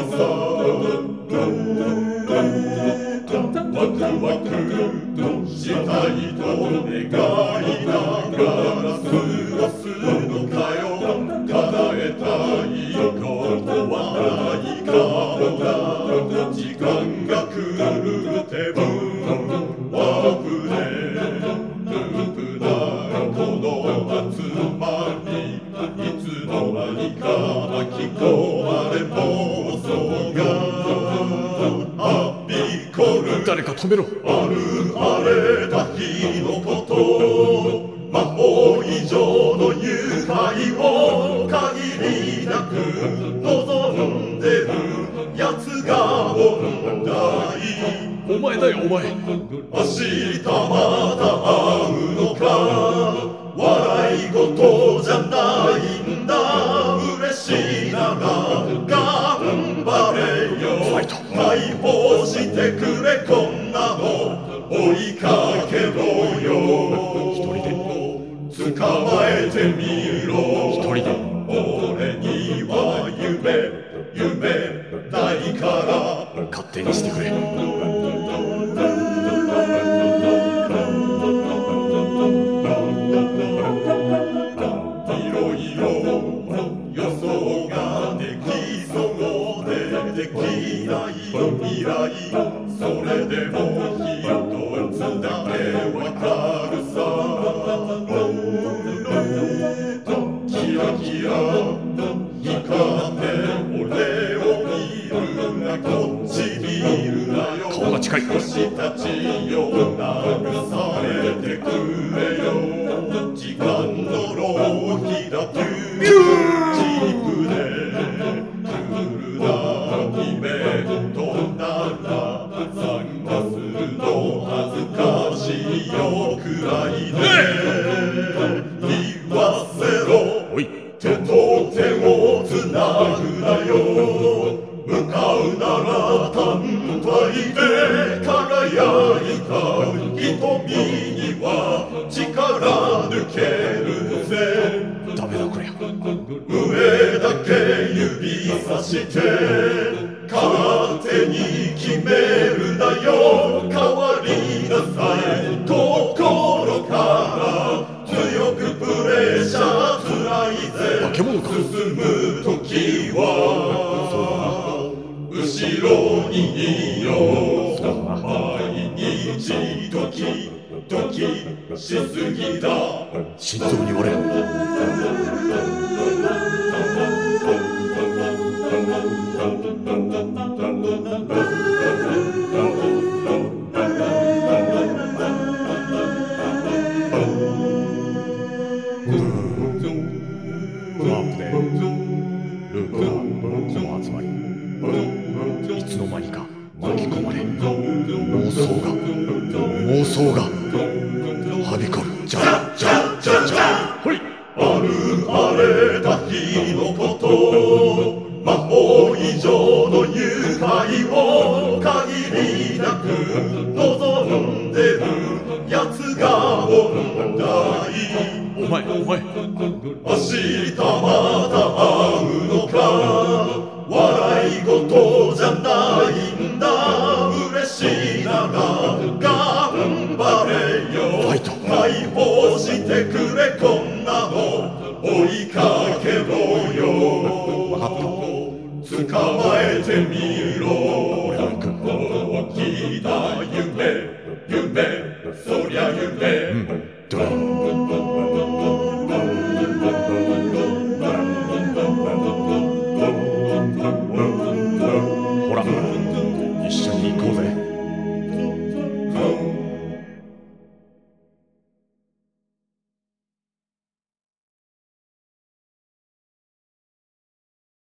さワクワクしたいと願いながら過ごすのかよ叶えたいことは何かだ時間が狂ってもワープでループなこの集まりいつの間にか巻き込まれ妄想がはびこる誰か止めろ。 あるあれた日のこと魔法以上の愉快を限りなく望んでる奴が問題お前だよお前。 明日また会うのか笑い事じゃないんだ嬉しいなら頑張れよ解放してくれこんなの追いかけろよ一人で捕まえてみろ一人で俺には夢ないから勝手にしてくれ。 いろいろ予想ができそうでできない未来それでも一つだけわかるさキラキラ光って俺を見るなこっち見るなよ顔が近い。 星たちよ慰めてくれよ時間の浪費だとジープでクールなイベントなら参加するの恥ずかしいよくらいで言わせろおい手と手をつなぐなよ向かうなら単体で輝いた瞳には力抜けるぜダメだこりゃ。 上だけ指さして勝手に決めるなよ変わりなさい心から強くプレッシャーつらいぜ化け物か。 進む時は後ろにいよ毎日ドキドキしすぎだ心臓に割れ。ワープでループがこの集まりいつの間にか巻き込まれ妄想がはびこる。じゃほいあるあれた日のこと魔法以上の愉快を限りなく望んでる奴が問題お前明日また会うのか笑い事じゃないんだ嬉しいなら頑張れよファイト解放してくれこんなの追いかけろよわかった捕まえてみろ俺が行く。 大きな